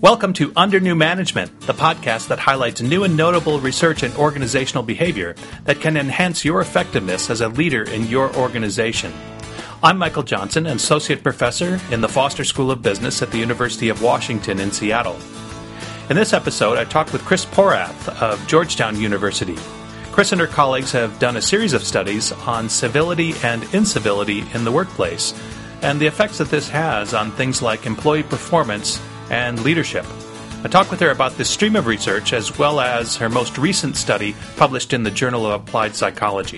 Welcome to Under New Management, the podcast that highlights new and notable research in organizational behavior that can enhance your effectiveness as a leader in your organization. I'm Michael Johnson, an associate professor in the Foster School of Business at the University of Washington in Seattle. In this episode, I talked with Chris Porath of Georgetown University. Chris and her colleagues have done a series of studies on civility and incivility in the workplace and the effects that this has on things like employee performance and leadership. I talked with her about this stream of research as well as her most recent study published in the Journal of Applied Psychology.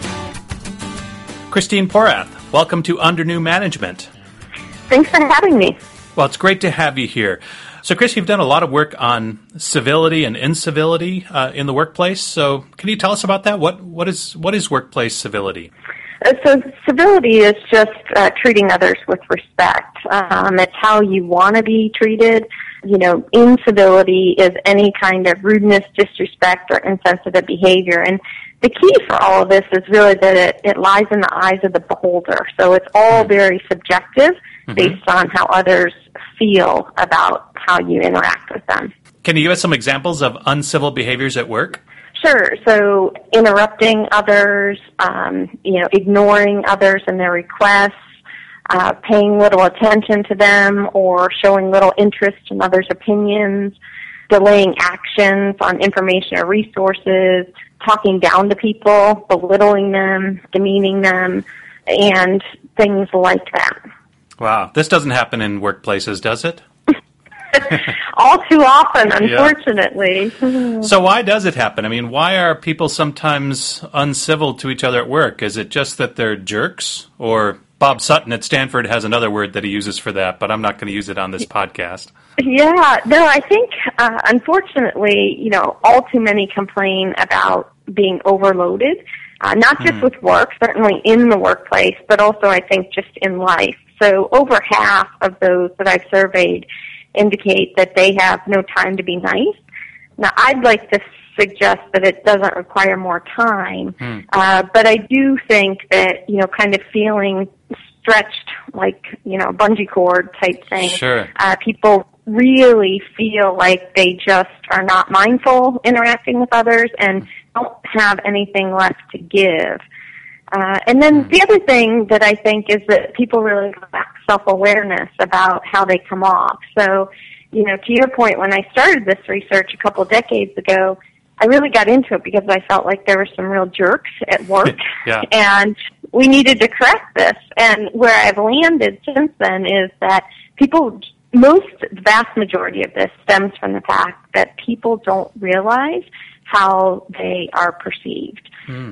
Christine Porath, welcome to Under New Management. Thanks for having me. Well, it's great to have you here. So, Chris, you've done a lot of work on civility and incivility in the workplace. So can you tell us about that? What is workplace civility? So civility is just treating others with respect. It's how you want to be treated. You know, incivility is any kind of rudeness, disrespect, or insensitive behavior. And the key for all of this is really that it lies in the eyes of the beholder. So it's all very subjective based on how others feel about how you interact with them. Can you give us some examples of uncivil behaviors at work? Sure. So interrupting others, ignoring others and their requests, paying little attention to them or showing little interest in others' opinions, delaying actions on information or resources, talking down to people, belittling them, demeaning them, and things like that. Wow. This doesn't happen in workplaces, does it? All too often, unfortunately. Yeah. So why does it happen? I mean, why are people sometimes uncivil to each other at work? Is it just that they're jerks? Or Bob Sutton at Stanford has another word that he uses for that, but I'm not going to use it on this podcast. Yeah, no, I think, unfortunately, all too many complain about being overloaded, not just with work, certainly in the workplace, but also I think just in life. So over half of those that I've surveyed indicate that they have no time to be nice. Now, I'd like to suggest that it doesn't require more time, but I do think that, kind of feeling stretched like, a bungee cord type thing. Sure. People really feel like they just are not mindful interacting with others and don't have anything left to give. And then the other thing that I think is that people really lack self-awareness about how they come off. So, to your point, when I started this research a couple of decades ago, I really got into it because I felt like there were some real jerks at work, and we needed to correct this. And where I've landed since then is that the vast majority of this stems from the fact that people don't realize how they are perceived.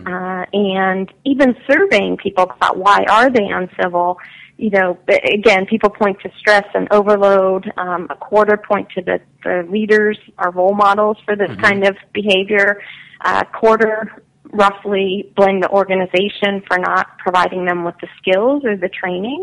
And even surveying people about why are they uncivil, again, people point to stress and overload. A quarter point to the leaders are role models for this kind of behavior. A quarter roughly blame the organization for not providing them with the skills or the training.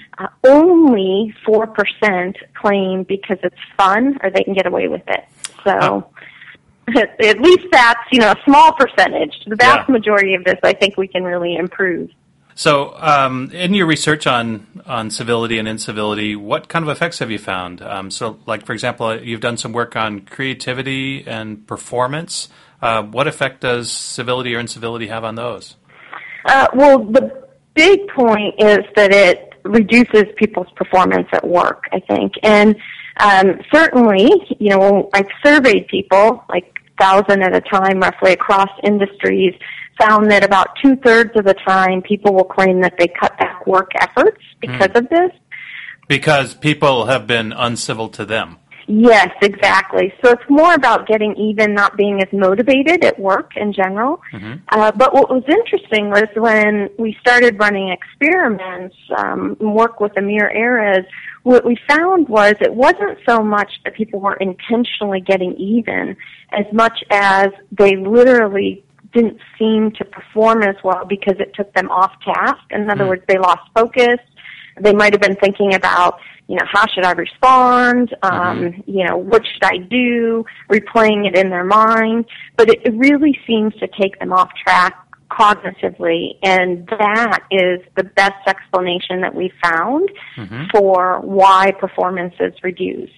Only 4% claim because it's fun or they can get away with it. So at least that's, a small percentage. The vast majority of this, I think we can really improve. So in your research on civility and incivility, what kind of effects have you found? For example, you've done some work on creativity and performance. What effect does civility or incivility have on those? Well, the big point is that it reduces people's performance at work, I think. And certainly, I've surveyed people, like 1,000 at a time, roughly across industries, found that about 2/3 of the time people will claim that they cut back work efforts because of this. Because people have been uncivil to them. Yes, exactly. So it's more about getting even, not being as motivated at work in general. But what was interesting was when we started running experiments, work with Amir Erez, what we found was it wasn't so much that people were intentionally getting even as much as they literally didn't seem to perform as well because it took them off task. In other words, they lost focus. They might have been thinking about, how should I respond? What should I do? Replaying it in their mind. But it really seems to take them off track cognitively, and that is the best explanation that we found for why performance is reduced.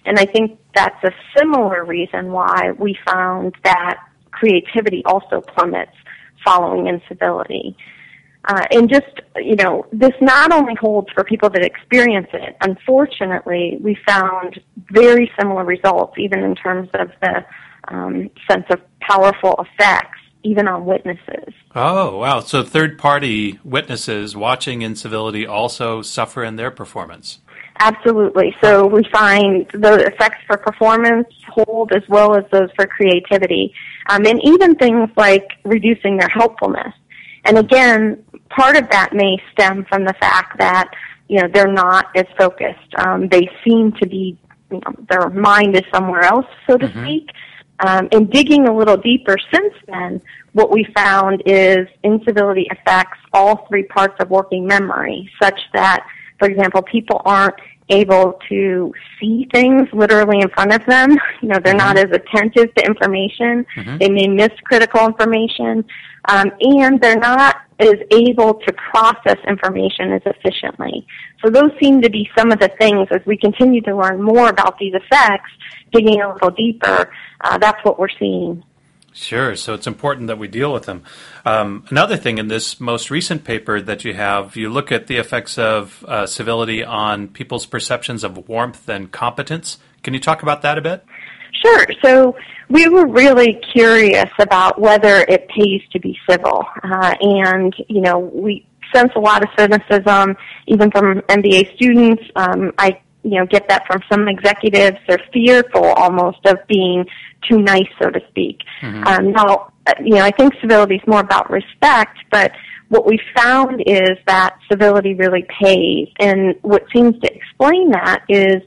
And I think that's a similar reason why we found that creativity also plummets following incivility. And just, this not only holds for people that experience it. Unfortunately, we found very similar results, even in terms of the sense of powerful effects, even on witnesses. Oh, wow. So third-party witnesses watching incivility also suffer in their performance. Absolutely. So we find the effects for performance hold as well as those for creativity. And even things like reducing their helpfulness. And again, part of that may stem from the fact that, they're not as focused. They seem to be, their mind is somewhere else, so to speak. And digging a little deeper since then, what we found is incivility affects all three parts of working memory, such that, for example, people aren't able to see things literally in front of them. They're not as attentive to information. They may miss critical information. And they're not as able to process information as efficiently. So those seem to be some of the things as we continue to learn more about these effects, digging a little deeper, that's what we're seeing. Sure. So it's important that we deal with them. Another thing in this most recent paper that you look at the effects of civility on people's perceptions of warmth and competence. Can you talk about that a bit? Sure. So we were really curious about whether it pays to be civil. And we sense a lot of cynicism, even from MBA students. I get that from some executives. They're fearful almost of being too nice, so to speak. Now, I think civility is more about respect, but what we found is that civility really pays. And what seems to explain that is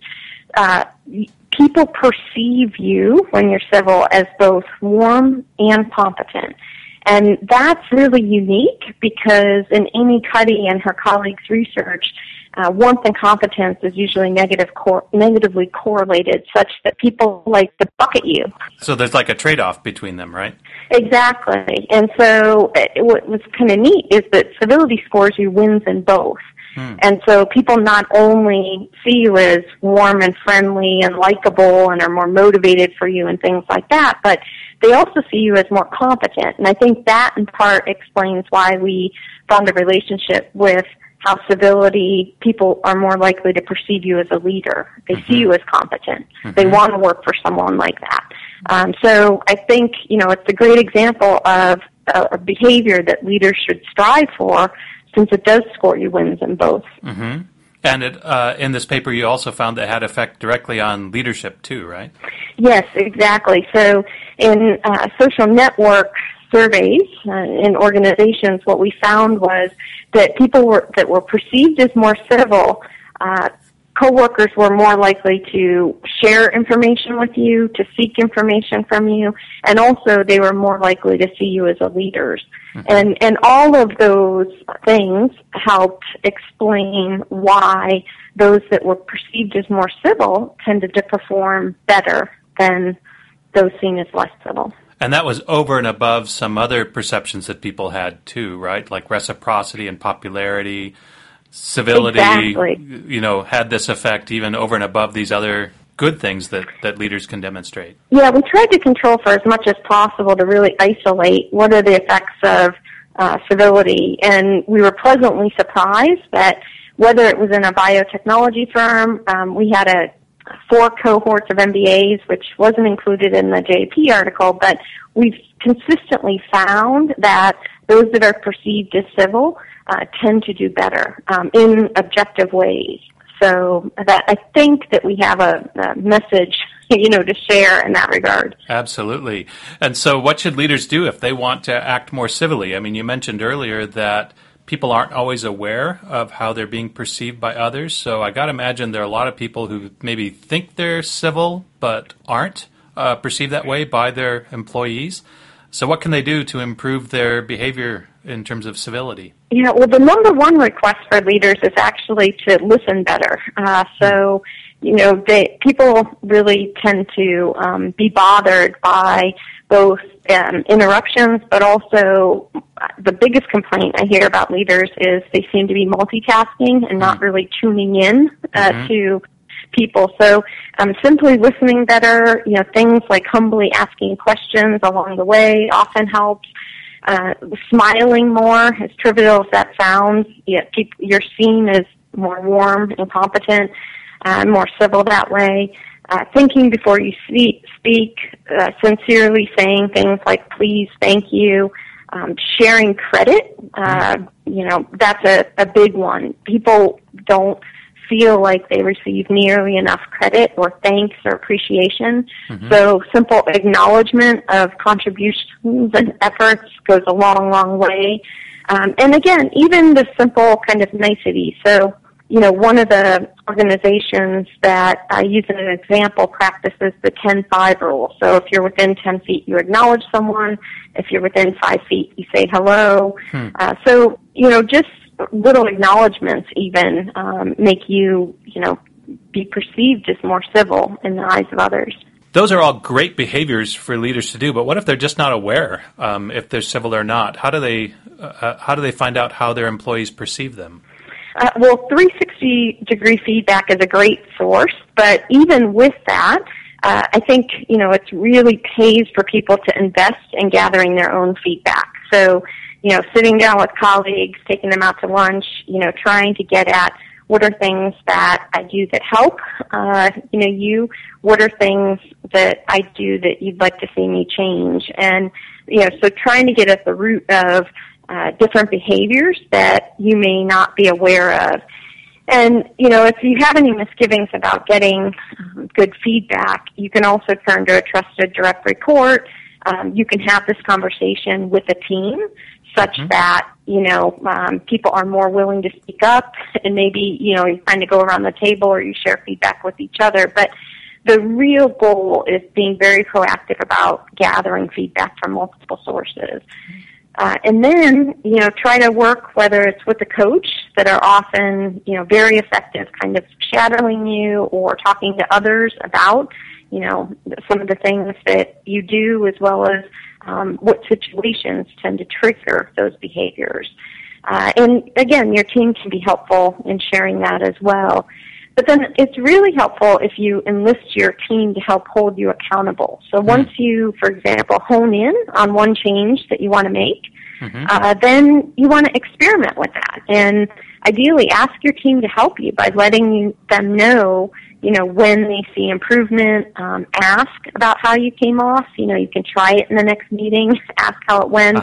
people perceive you, when you're civil, as both warm and competent. And that's really unique because in Amy Cuddy and her colleagues' research, warmth and competence is usually negatively correlated, such that people like to bucket you. So there's like a trade-off between them, right? Exactly. And so what was kind of neat is that civility scores you wins in both. And so people not only see you as warm and friendly and likable and are more motivated for you and things like that, but they also see you as more competent. And I think that in part explains why we found a relationship with how civility, people are more likely to perceive you as a leader. They see you as competent. They want to work for someone like that. So I think, it's a great example of a behavior that leaders should strive for, since it does score you wins in both. And in this paper, you also found that it had effect directly on leadership too, right? Yes, exactly. So in social network surveys in organizations, what we found was that people that were perceived as more civil, coworkers were more likely to share information with you, to seek information from you, and also they were more likely to see you as a leader. And all of those things helped explain why those that were perceived as more civil tended to perform better than those seen as less civil. And that was over and above some other perceptions that people had too, right? Like reciprocity and popularity. Civility, exactly. Had this effect even over and above these other good things that leaders can demonstrate. Yeah, we tried to control for as much as possible to really isolate what are the effects of civility. And we were pleasantly surprised that whether it was in a biotechnology firm, we had 4 cohorts of MBAs, which wasn't included in the JP article, but we've consistently found that those that are perceived as civil tend to do better in objective ways. So that I think that we have a message, to share in that regard. Absolutely. And so what should leaders do if they want to act more civilly? I mean, you mentioned earlier that people aren't always aware of how they're being perceived by others. So I got to imagine there are a lot of people who maybe think they're civil but aren't perceived that way by their employees. So what can they do to improve their behavior in terms of civility? Yeah, well, the number one request for leaders is actually to listen better. People really tend to be bothered by both interruptions, but also the biggest complaint I hear about leaders is they seem to be multitasking and not really tuning in people. So simply listening better, things like humbly asking questions along the way often helps. Smiling more, as trivial as that sounds, you're seen as more warm and competent, more civil that way. Thinking before you speak, sincerely saying things like please, thank you, sharing credit, that's a big one. People don't feel like they receive nearly enough credit or thanks or appreciation. Mm-hmm. So simple acknowledgement of contributions and efforts goes a long, long way. And again, even the simple kind of niceties. So, one of the organizations that I use as an example practices the 10-5 rule. So if you're within 10 feet, you acknowledge someone. If you're within 5 feet, you say hello. So, just little acknowledgments even make you, be perceived as more civil in the eyes of others. Those are all great behaviors for leaders to do, but what if they're just not aware if they're civil or not? How do they find out how their employees perceive them? 360-degree feedback is a great source, but even with that, I think, it really pays for people to invest in gathering their own feedback. So, sitting down with colleagues, taking them out to lunch, trying to get at what are things that I do that help, what are things that I do that you'd like to see me change? And, so trying to get at the root of different behaviors that you may not be aware of. And, if you have any misgivings about getting good feedback, you can also turn to a trusted direct report. You can have this conversation with a team such that, people are more willing to speak up, and maybe, you kind of go around the table or you share feedback with each other. But the real goal is being very proactive about gathering feedback from multiple sources. And then, try to work, whether it's with a coach that are often, very effective, kind of shadowing you or talking to others about, some of the things that you do, as well as what situations tend to trigger those behaviors. And again, your team can be helpful in sharing that as well. But then it's really helpful if you enlist your team to help hold you accountable. So once you, for example, hone in on one change that you want to make, then you want to experiment with that. And ideally ask your team to help you by letting them know, when they see improvement. Ask about how you came off. You can try it in the next meeting, ask how it went.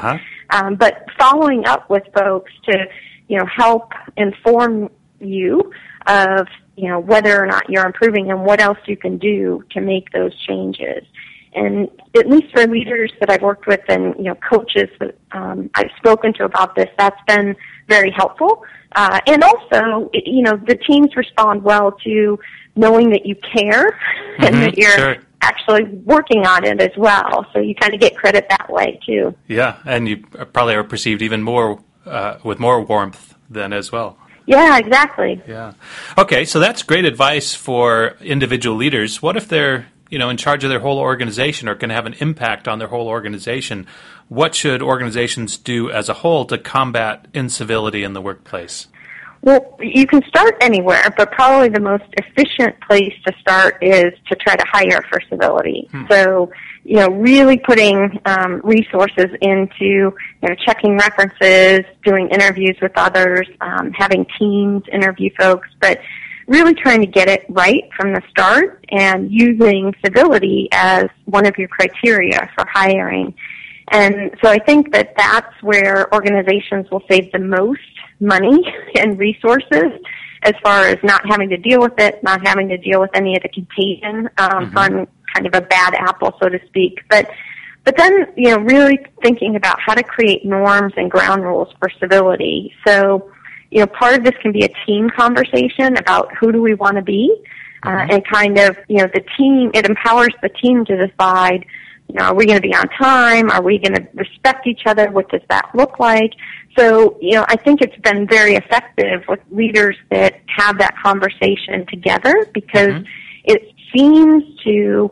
But following up with folks to, help inform you of, whether or not you're improving and what else you can do to make those changes. And at least for leaders that I've worked with and, coaches that I've spoken to about this, that's been very helpful. And also, the teams respond well to knowing that you care and that you're actually working on it as well. So you kind of get credit that way, too. Yeah, and you probably are perceived even more with more warmth then as well. Yeah, exactly. Yeah. Okay, so that's great advice for individual leaders. What if they're, in charge of their whole organization or can have an impact on their whole organization? What should organizations do as a whole to combat incivility in the workplace? Well, you can start anywhere, but probably the most efficient place to start is to try to hire for civility. So, really putting resources into, checking references, doing interviews with others, having teams interview folks, but really trying to get it right from the start and using civility as one of your criteria for hiring. And so I think that that's where organizations will save the most money and resources as far as not having to deal with it, not having to deal with any of the contagion from kind of a bad apple, so to speak. But then, really thinking about how to create norms and ground rules for civility. So, part of this can be a team conversation about who do we want to be, and kind of, the team, it empowers the team to decide, are we going to be on time? Are we going to respect each other? What does that look like? So, I think it's been very effective with leaders that have that conversation together because it seems to,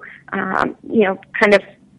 kind of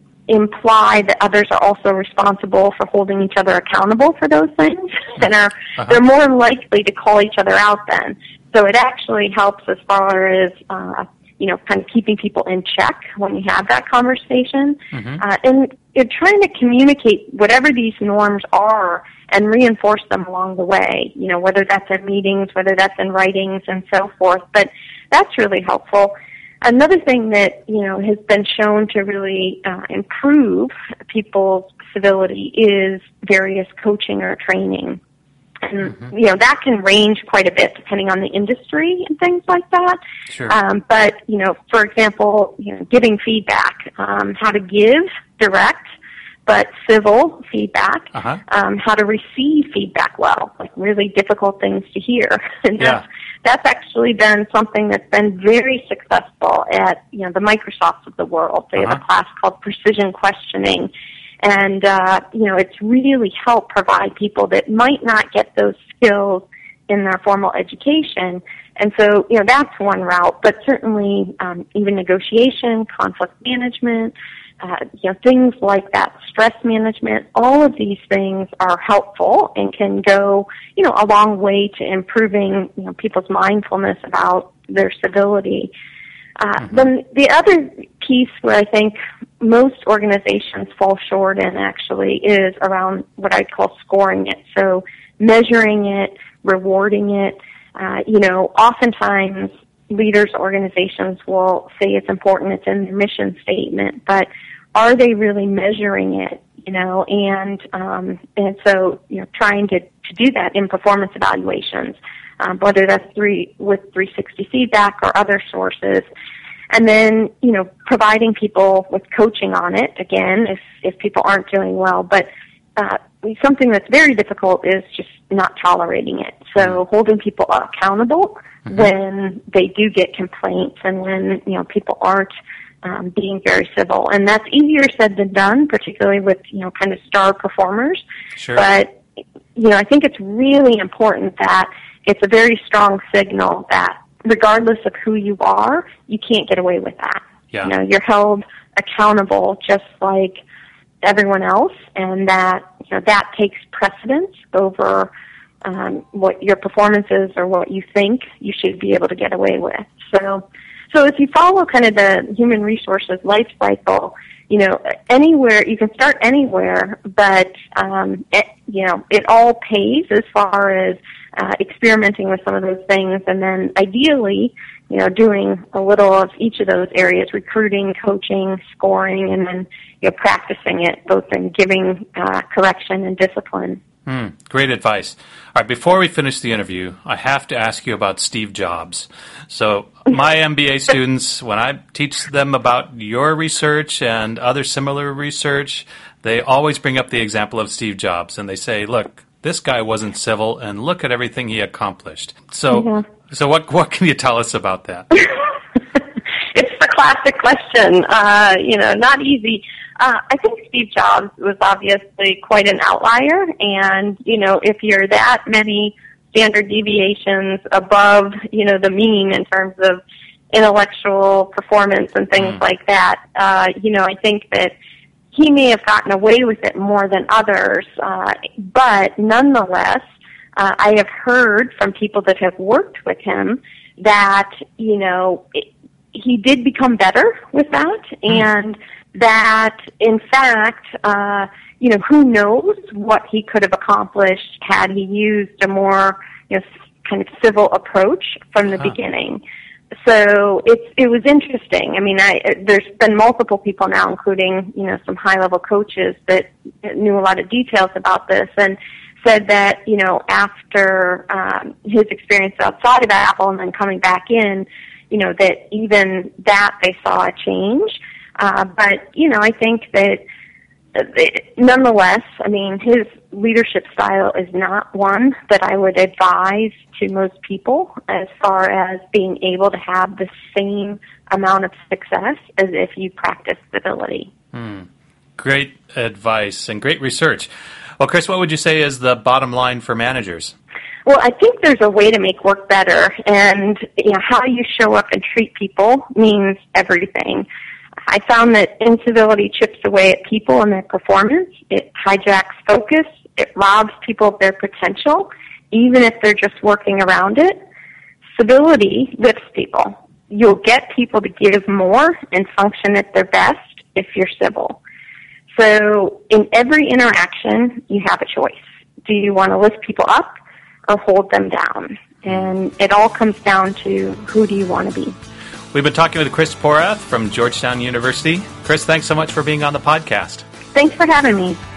imply that others are also responsible for holding each other accountable for those things and they're more likely to call each other out then. So it actually helps as far as, kind of keeping people in check when you have that conversation. And you're trying to communicate whatever these norms are and reinforce them along the way, whether that's in meetings, whether that's in writings and so forth. But that's really helpful. Another thing that, has been shown to really improve people's civility is various coaching or training. And, that can range quite a bit depending on the industry and things like that. Sure. But, for example, giving feedback, how to give direct but civil feedback, how to receive feedback well, like really difficult things to hear. And that's actually been something that's been very successful at, the Microsofts of the world. They have a class called Precision Questioning. And, it's really helped provide people that might not get those skills in their formal education. And so, that's one route. But certainly, even negotiation, conflict management, things like that, stress management, all of these things are helpful and can go, a long way to improving, people's mindfulness about their civility. Then the other piece where I think most organizations fall short in actually is around what I call scoring it. So measuring it, rewarding it. Oftentimes leaders, organizations will say it's important, it's in their mission statement, but are they really measuring it? And so, trying to do that in performance evaluations, whether that's with 360 feedback or other sources. And then, providing people with coaching on it, again, if people aren't doing well. But something that's very difficult is just not tolerating it. So holding people accountable when they do get complaints and when, people aren't being very civil. And that's easier said than done, particularly with, kind of star performers. Sure. But, I think it's really important that it's a very strong signal that regardless of who you are, you can't get away with that. Yeah. You're held accountable just like everyone else, and that, that takes precedence over what your performance is or what you think you should be able to get away with. So if you follow kind of the human resources life cycle, anywhere, you can start anywhere, but, it all pays as far as experimenting with some of those things, and then ideally, doing a little of each of those areas, recruiting, coaching, scoring, and then, practicing it both in giving correction and discipline. Great advice. All right, before we finish the interview, I have to ask you about Steve Jobs. So my MBA students, when I teach them about your research and other similar research, they always bring up the example of Steve Jobs, and they say, look, this guy wasn't civil, and look at everything he accomplished. So what can you tell us about that? It's the classic question, not easy. I think Steve Jobs was obviously quite an outlier, and, if you're that many standard deviations above, the mean in terms of intellectual performance and things like that, I think that he may have gotten away with it more than others, but nonetheless, I have heard from people that have worked with him that, he did become better with that, and that, in fact, who knows what he could have accomplished had he used a more, kind of civil approach from the beginning. So it was interesting. I mean, there's been multiple people now, including, some high-level coaches that knew a lot of details about this and said that, after his experience outside of Apple and then coming back in, that even that they saw a change. But, I think that nonetheless, I mean, his leadership style is not one that I would advise to most people as far as being able to have the same amount of success as if you practice civility. Great advice and great research. Well, Chris, what would you say is the bottom line for managers? Well, I think there's a way to make work better, and how you show up and treat people means everything. I found that incivility chips away at people and their performance. It hijacks focus. It robs people of their potential, even if they're just working around it. civility lifts people. You'll get people to give more and function at their best if you're civil. So in every interaction, you have a choice. Do you want to lift people up or hold them down? And it all comes down to who do you want to be. We've been talking with Chris Porath from Georgetown University. Chris, thanks so much for being on the podcast. Thanks for having me.